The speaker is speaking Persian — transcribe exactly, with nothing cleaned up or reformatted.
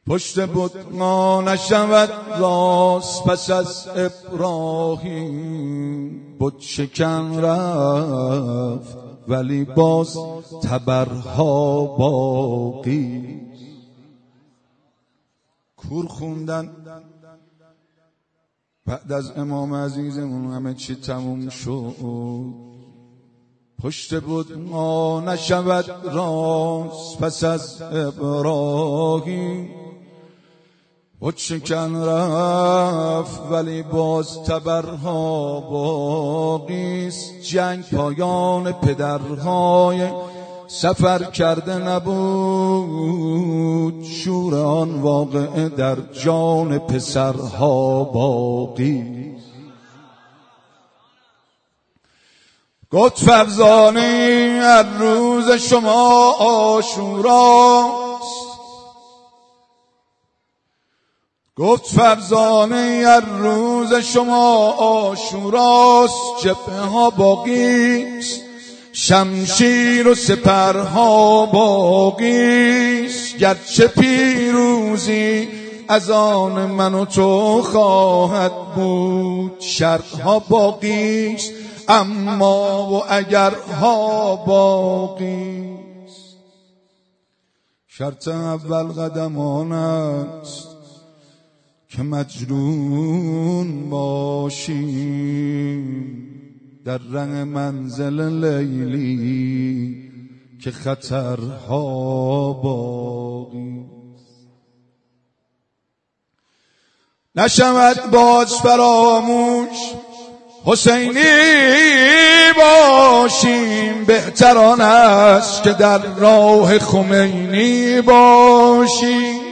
پشت بت‌ها نشود راست پس از ابراهیم. بت شکن رفت ولی باز تبرها باقی. کور خوندن بعد از امام عزیزمون همه چی تموم شد. پشت بت‌ها نشود راست پس از ابراهیم. بت شکن رفت ولی باز تبرها باقیست. جنگ پایان پدرهای سفر کرده نبود. شور آن واقعه در جان پسرها باقی. گفت افزانه هر روز شما عاشوراست. گفت فرزانه هر روز شما عاشوراست. جبهه ها باقیست، شمشیر و سپرها باقیست. گرچه پیروزی از آن من و تو خواهد بود. شرها باقیست اما و اگرها باقیست. شرط اول قدم آن است که مجنون باشیم در رنگ منزل لیلی که خطرها باقی. نشود باز فراموش حسینی باشیم. بهتر آن است که در راه خمینی باشیم.